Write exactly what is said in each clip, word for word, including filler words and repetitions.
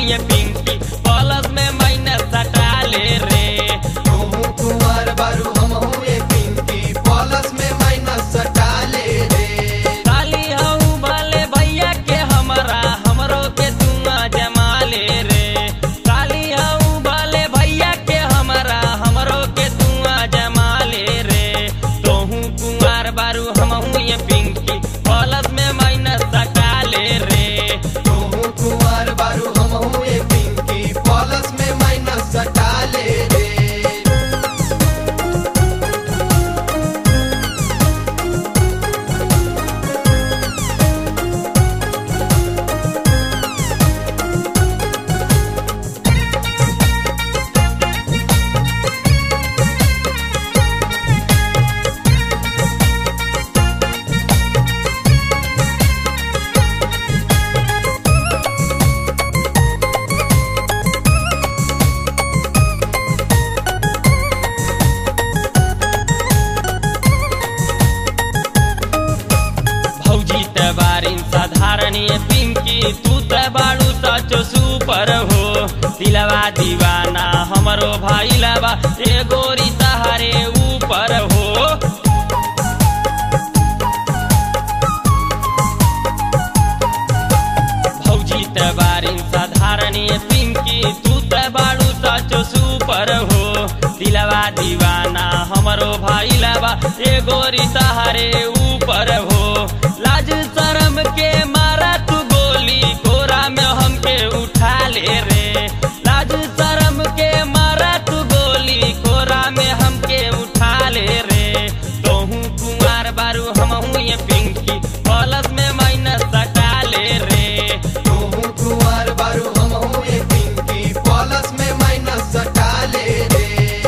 ये पिंकी पलस में मैंने सटा ले रे। तू कुंवर बारू हमहू ये पिंकी पलस में मैंने सटा ले रे। काली हूँ भले भैया के हमरा हमरो के तुआ जमा ले रे। काली हूँ भले भैया के हमरा हमरो के तुआ जमा ले रे। तोहू कुंवर बारू हमहू ये पिंकी पलस में मैंने सटा ले रे। तू कुंवर बारू हमहू ये पिंकी पलस में मैंने सटा ले रे। भौजी ते बारिन साधारण ये पिंकी तू ते बाड़ू सचो सुपर हो। दिलवा दीवाना हमरो भाई लबा ए गोरी तहारे ऊपर हो। भौजी ते बारिन साधारण ये पिंकी तू ते बाड़ू सचो सुपर हो। दिलवा दीवाना हमरो भाई लबा ए गोरी तहारे ऊपर हो। लाज शरम के मारा तू गोली कोरा में हमके उठा ले रे। लाज शरम के मारा तू गोली कोरा में हमके उठा ले रे। तोहू कुंवर बारू हमहू ये पिंकी पलस में मैंने सटा ले रे। तू कुंवर बारू हमहू ये पिंकी पलस में मैंने सटा ले रे।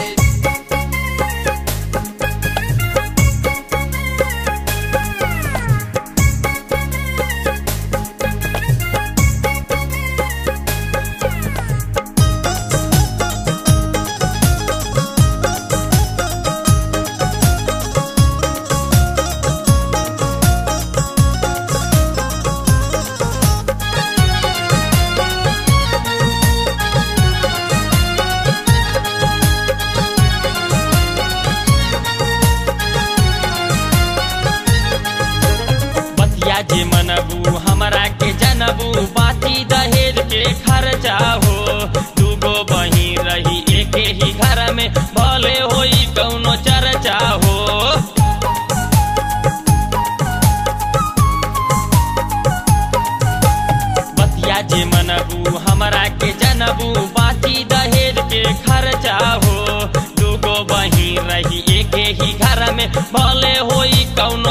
बतिया जे मनबू हमरा के जनबू बाती दहेज के खर्चा हो। दूगो बहिन रही एके ही घर में भले होई कौनो चर्चा हो। बतिया जे मनबू हमरा के जनबू बाती दहेज के खर्चा हो। दूगो बहिन रही एके ही घर में भले होई कौनो